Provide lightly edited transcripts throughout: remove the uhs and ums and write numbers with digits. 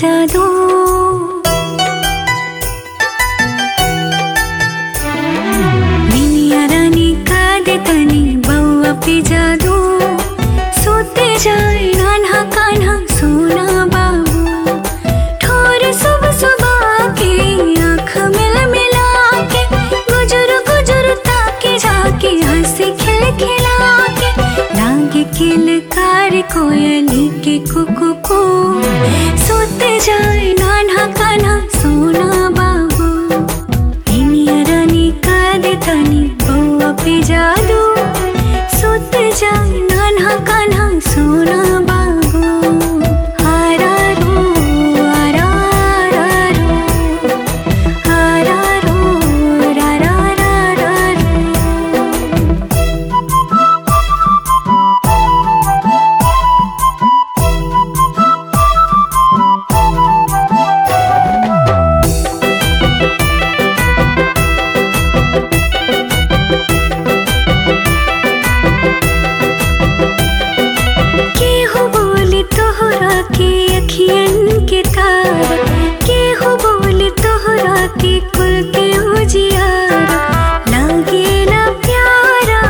जादू। मिनिया रानी का दे तनी बउआ पे जादू। सोते जाए नान्हा कान्हा सोना बाबू। ठोर सुबह सुबह के आँख मिल मिला के गुजर गुजर ताके जाके हंसी खिल खिला के लागे किलकार कोयली के कुकू को। सोते जाए नान्हा कान्हा सोना बाबू। मिनिया रानी का दे तनी बउआ पे जादू। सोते जाए नान्हा कान्हा सोना बाबू। आरारो आरारो आरारो रारारारारो। केहू बोली तोहरा के अखियन के तारा। केहू बोली तोहरा के कुल के उजियारा। लागेला प्यारा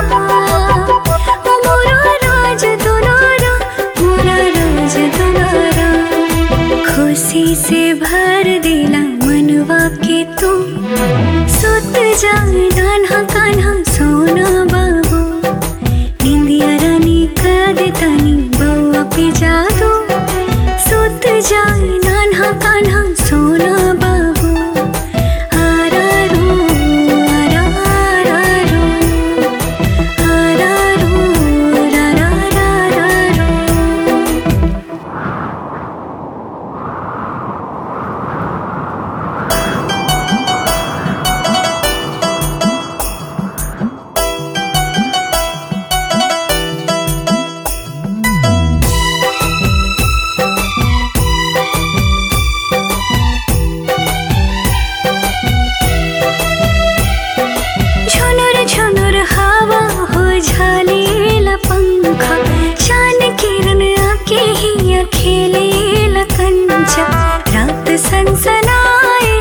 ओ मोरा राज दुलारा। मोरा राज दुलारा। खुशी से भर देला मनवा के तू। सुत जाए नान्हा कान्हा सोना बाबू। निंदिया रानी का दे तनी बउआ पे जादू। सुत जाए नान्हा कान्हा सोना बाबू। आरारो आरारारो आरारो रारारारारो। झुनुर झुनुर हवा हो झालेला पंखा। चान किरण आके ही खेलेला कंचा। रात सनसनाए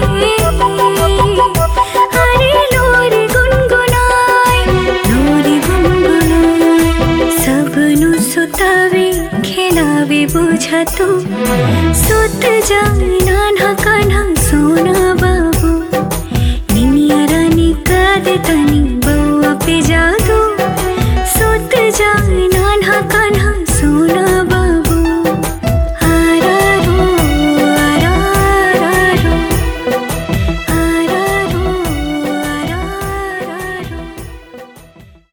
अरे लोरी गुनगुनाए लोरी गुनगुनाए। सबनु सुतावे खिलावे बुझा तू। सुत जाए नान्हा कान्हा सोना